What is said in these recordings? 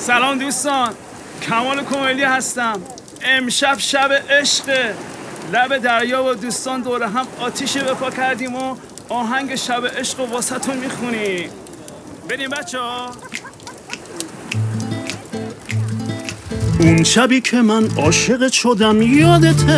سلام دوستان، کمال کمیلی هستم. امشب شب عشق، لب دریا و دوستان دور هم آتیش بپا کردیم و آهنگ شب عشق و واسهتون میخونیم. بریم بچه ها. اون شبی که من عاشقت شدم یادته،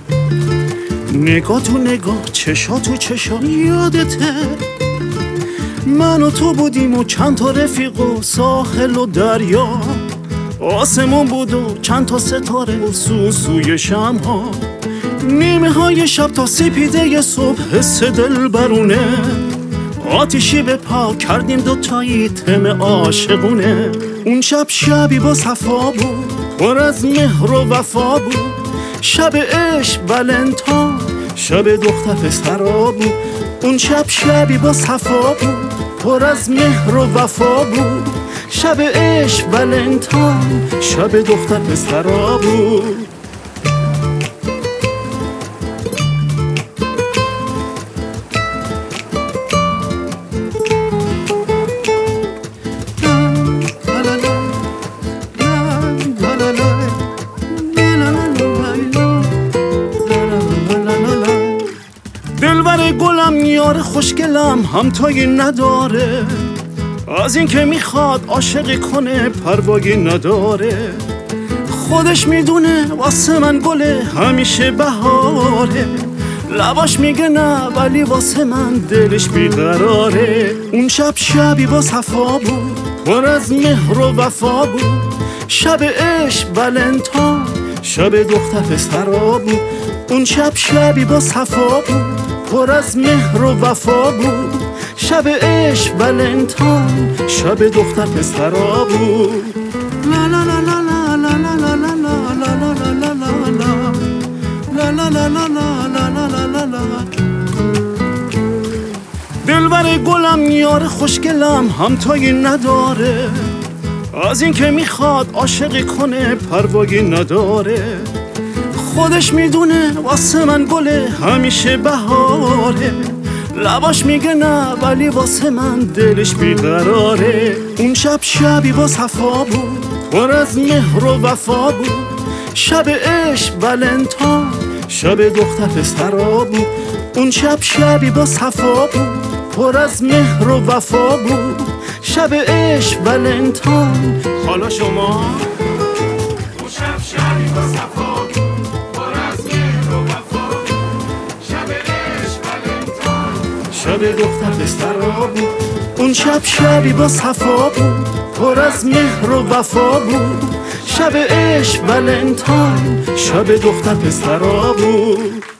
نگاه تو نگاه، چشا تو چشا یادته، من و تو بودیم و چند تا رفیق و ساحل و دریا، آسمون بود و چند تا ستاره و سوسوی شمها، نیمه های شب تا سپیده صبح، حس دل برونه، آتیشی به پا کردیم دوتایی، تم عاشقونه. اون شب شبی با صفا بود، پر از مهر و وفا بود، شب عشق ولنتاین، شب دختر پسرا بود. اون شب شبی با صفا بود، پر از مهر و وفا بود، شب عشق ولنتاین، شب دختر پسرا بود. دلبر گلم یار خوشگلم همتایی نداره، از این که میخواد عاشقی کنه پروایی نداره، خودش میدونه واسه من گله همیشه بهاره، لباش میگه نه ولی واسه من دلش بیقراره. اون شب شبی با صفا بود، پر از مهر و وفا بود، شب عشق ولنتاین، شب دختر پسرا بود. اون شب شبی با صفا بود، پر از مهر و وفا بود، شب عشق ولنتاین، شب دختر پسرا بود. لا لا لا لا لا لا لا لا لا لا لا لا لا لا لا لا. دلبر گلم یار خوشگلم همتایی نداره، از این که میخواد عاشقی کنه پروایی نداره، خودش میدونه واسه من گله همیشه بهاره، لباش میگه نه ولی واسه من دلش بیقراره. اون شب شبی با صفا بود، پر از مهر و وفا بود، شب عشق ولنتاین، شب دختر پسرا بود. اون شب شبی با صفا بود، پر از مهر و وفا بود، شب عشق ولنتاین. حالا شما اون شب شبی با صفا بود، پر از مهر و وفا بود، شب عشق ولنتاین، شب دختر پسرا بود. اون شب شبی با صفا بود، پر از مهر و وفا بود، شب عشق ولنتاین، شب دختر پسرا بود.